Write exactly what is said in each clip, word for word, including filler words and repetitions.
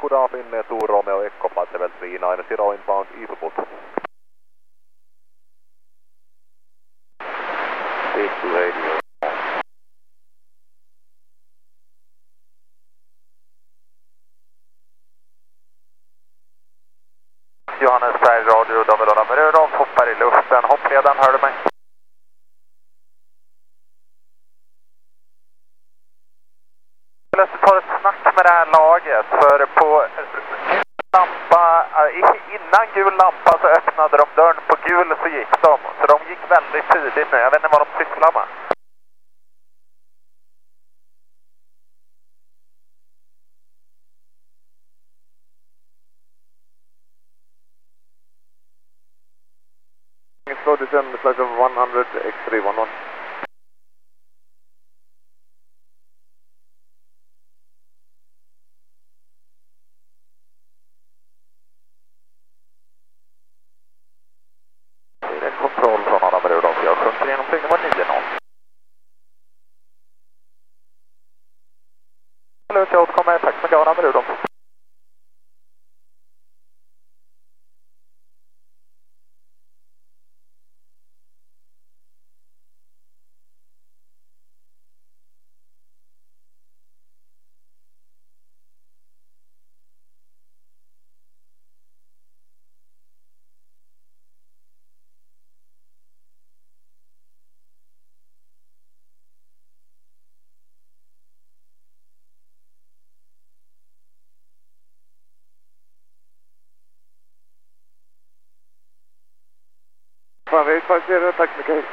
good afternoon, two Romeo Echo Flight seven three nine zero inbound Eastwood. Speak to radio. Johannesberg radio, David Adam Rudolf, hoppar i luften, hoppledaren, hör du mig? Jag vill ta ett snack med det här laget, för på lampa, innan gul lampa så öppnade de dörren, på gul så gick de, så de gick väldigt tidigt nu, jag vet inte vad de sysslar med. Slow descent, flight of one hundred X three one one. Det är kontroll från Adam Rudolf, jag sjunker igenom flyg nummer nio noll. Hallo, jag återkommer, tack så mycket Adam Rudolf. Tack så mycket.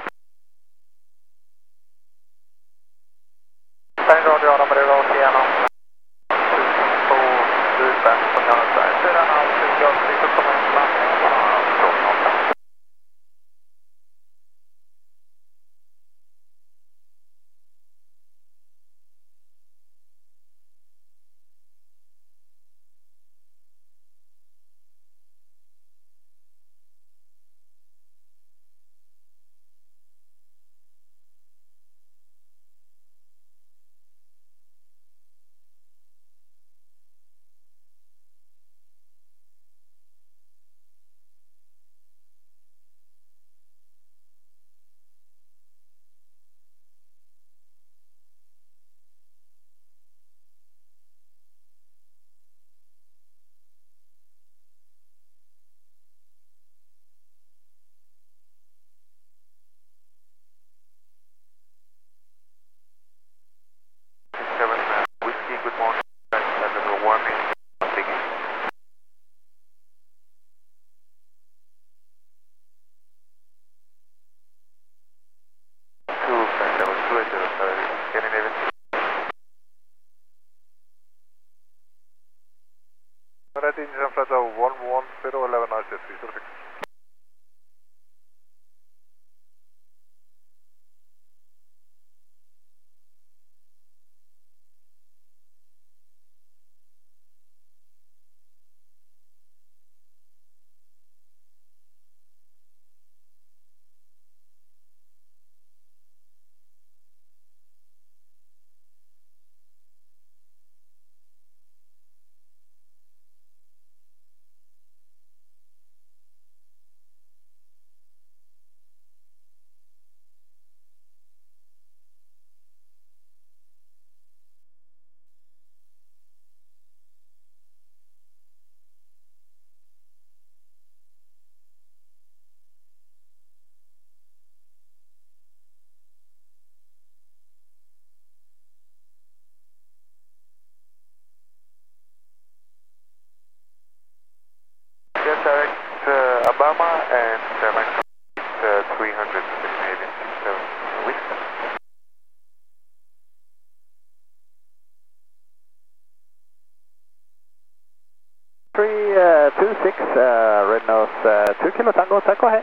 Sen radio Adam Rudolf igenom på Dupen som Johannesberg. Fyra och en halv, jag sitter på en landning på Stockholm. Indian flight of one one zero one one R C three zero six. Obama and uh, my uh, three hundred Canadian seven Winston. three two six, uh, Red Nose, uh, two Kilo Tango, Taco ahead.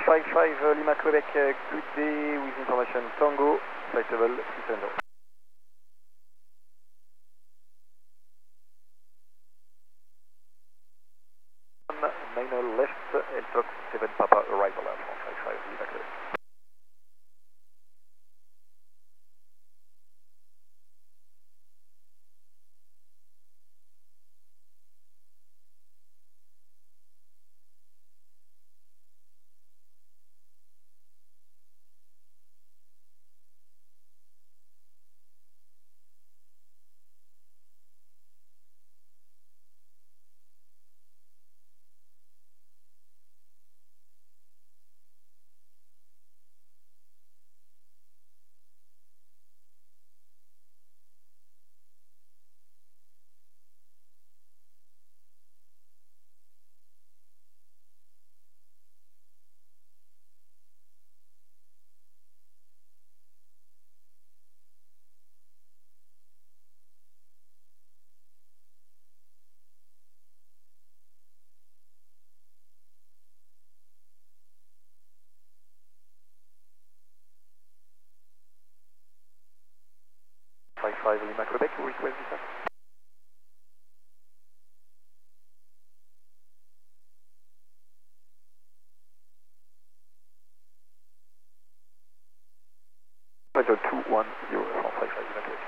five five uh, Lima Quebec, uh, good day with information Tango, flight level three seven zero. nine zero left, L-Tox seven Papa, arrival at one five five Lima Quebec. five five Lima Quebec, you request this? Roger two one zero one five five Lima Quebec.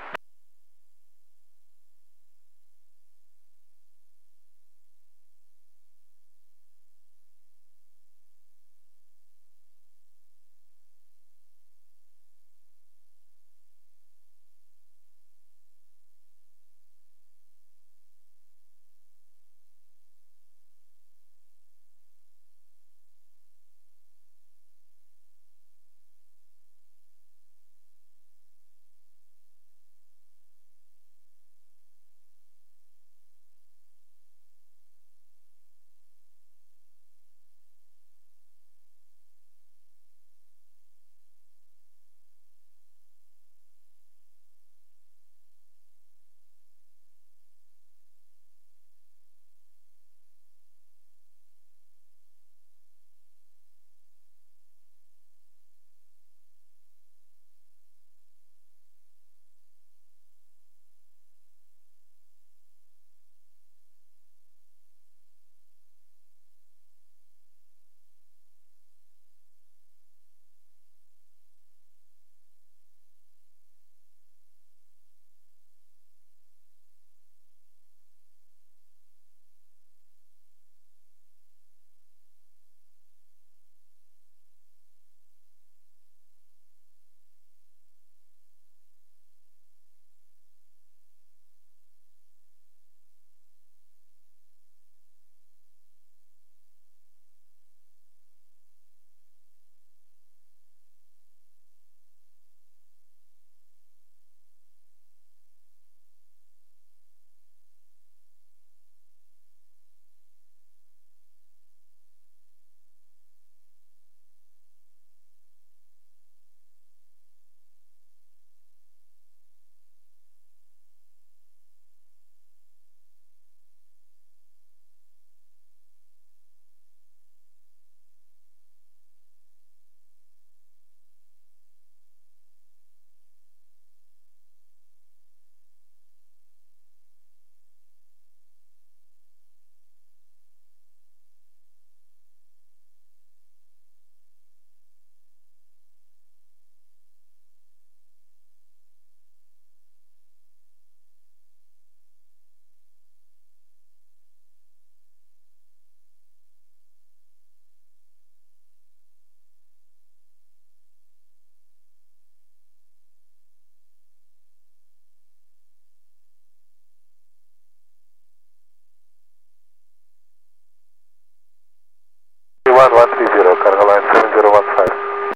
one one three zero, cargo line seven zero one five.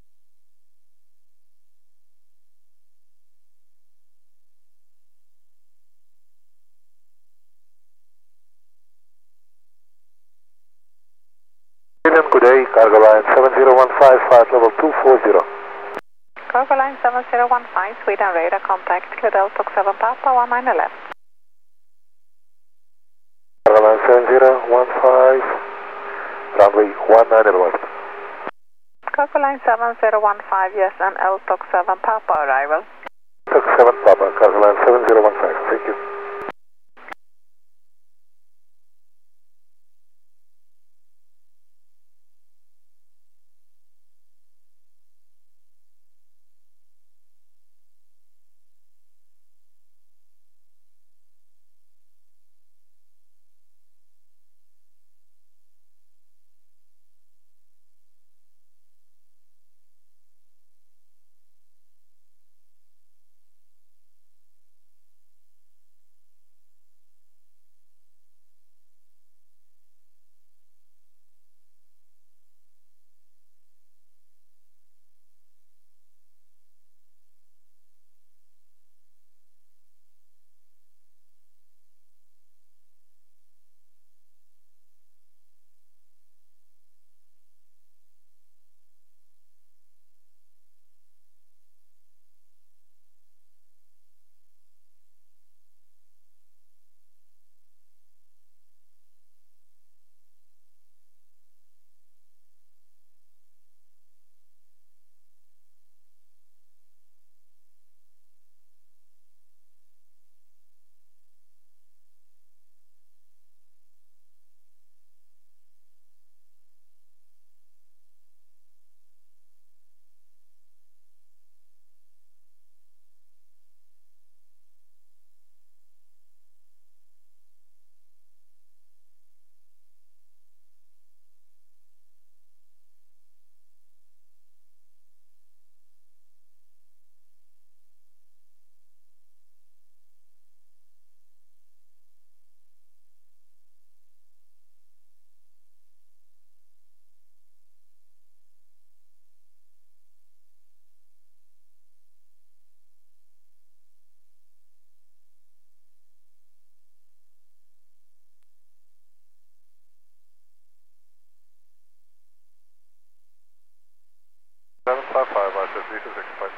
Good day, cargo line seven zero one five, flight level two four zero. Cargo line seven zero one five, Sweden radar contact, clear Delta seven Papa, one nine left. Cargo line seven zero one five, runway one nine left. Cargo line seven zero one five, yes, and L T O C seven Papa arrival. T O C seven Papa, cargo line seven zero one five, thank you. seven five five, I said three two six five.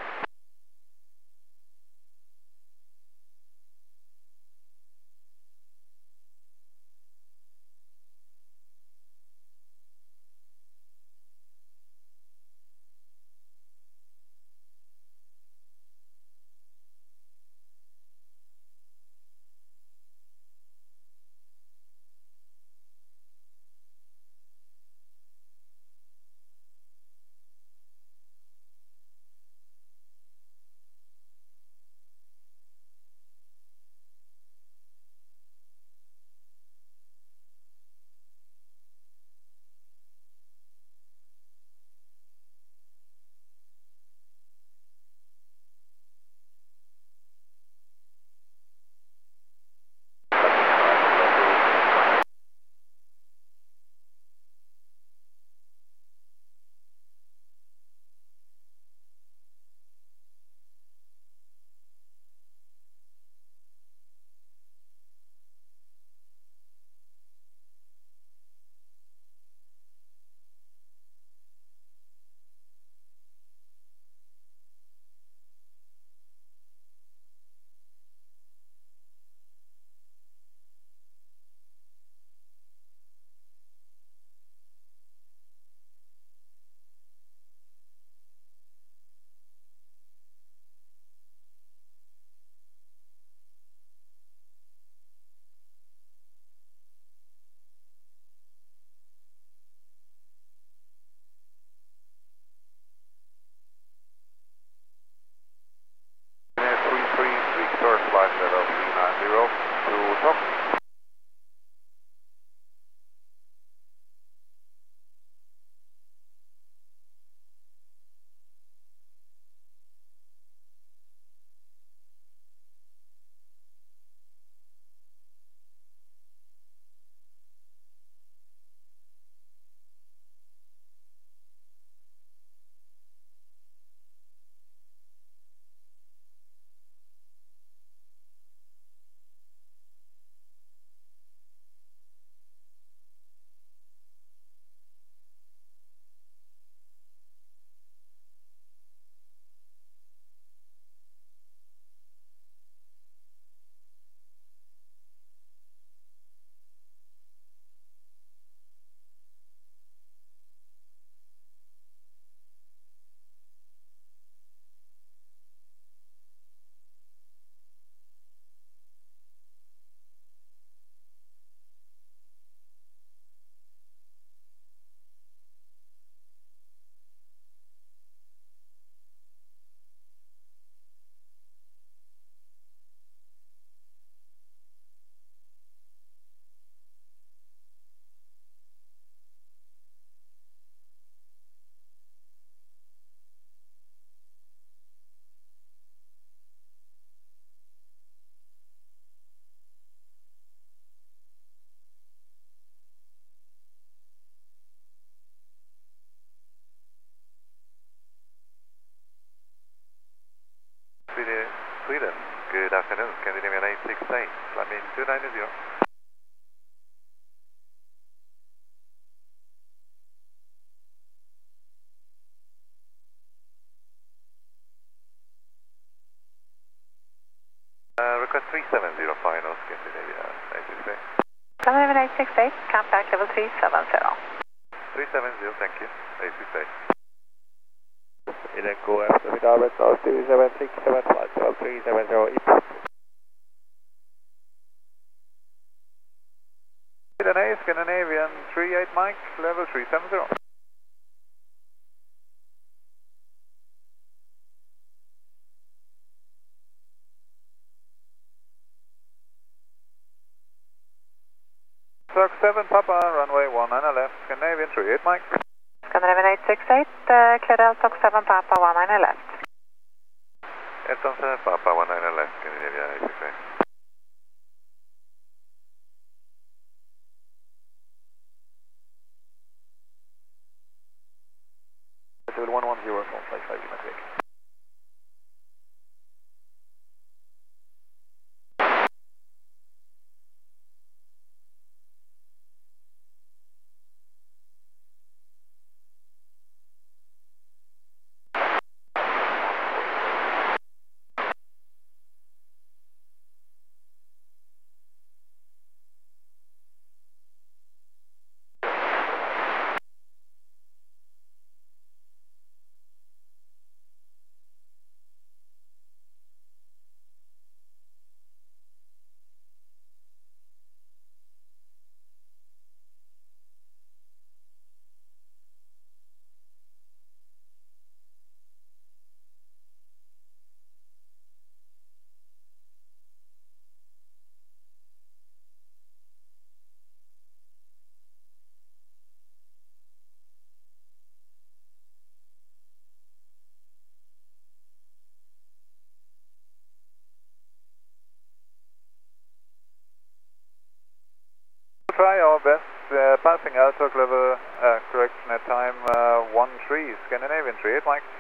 Sweden. Good afternoon, Scandinavian eight six eight, flight mean two nine zero. Uh, request three seven zero final, Scandinavia eight six eight. Scandinavian eight six eight, contact level three seven zero. three seven zero, thank you, eight six eight. Echo after the direct of two seven six seven flight level three seven zero. Sweden A, Scandinavian three eight Mike, level three seven zero. Cirque seven Papa, runway one nine left, Scandinavian three eight Mike. Scandinavian eight six eight, uh, clear Delta seven Papa one nine left. Elton seven Papa one nine left, Scandinavia eight six eight. one one zero from flight five Lima. Try our best, uh, passing Altok level, uh, correction at time uh, one three, Scandinavian three eight Mike.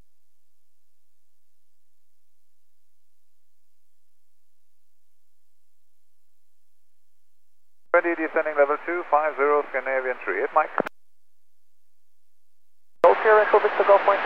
Ready, descending level two five zero, Scandinavian three eight Mike. Golf here, Echo Victor Golf Mike.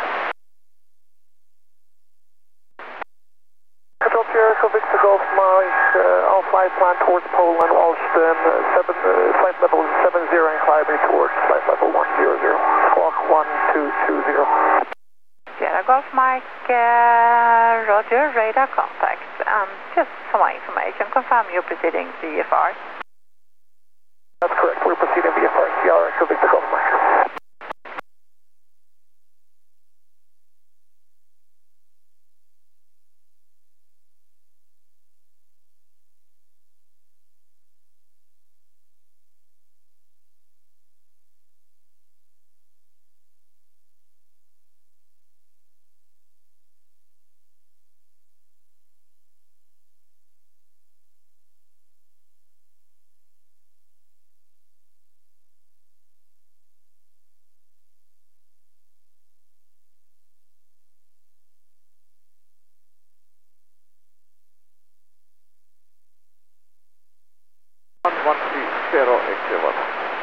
Golf here, Echo Victor Golf Mike, uh, all flight plan towards Poland, Alston, uh, seven, uh, flight level seven zero and climbing towards flight level one zero zero, squawk one two two zero. Sierra Golf Mike, uh, Roger, radar contact. Um, just for my information, confirm you're proceeding V F R. That's correct, we're proceeding V F R, Sierra Echo Victor Golf Mike. one one three zero X one.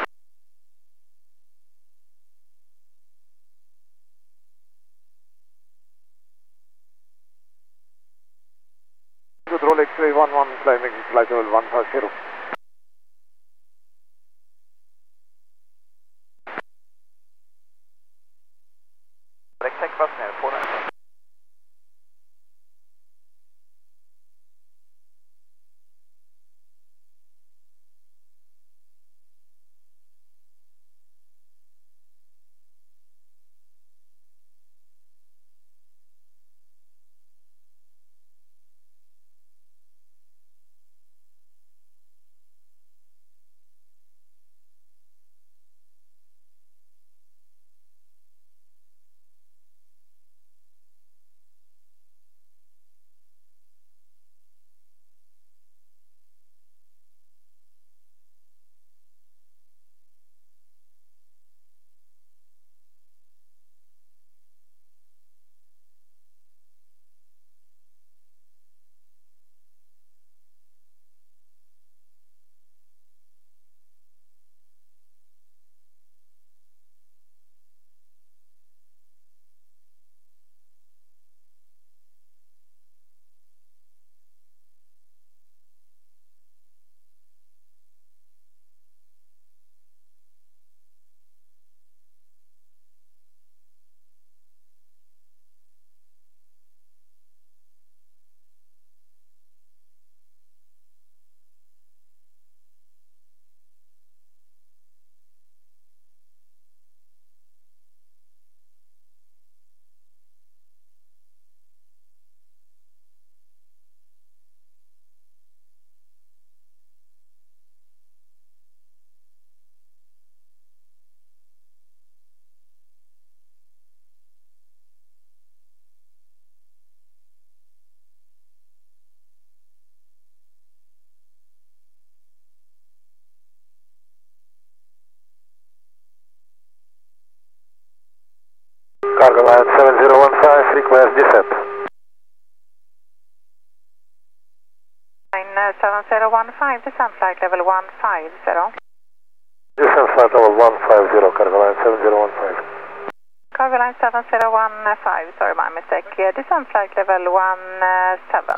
Good, roll X-ray one one, climbing flight level one five zero. Take bus now, four nine. Cargo line seven zero one five, request descent. Line uh, seven zero one five, descent flight level one five zero. Descent flight level one five zero, cargo line seven zero one five. Cargo line seven zero one five, sorry my mistake. Uh, descent flight level one seven.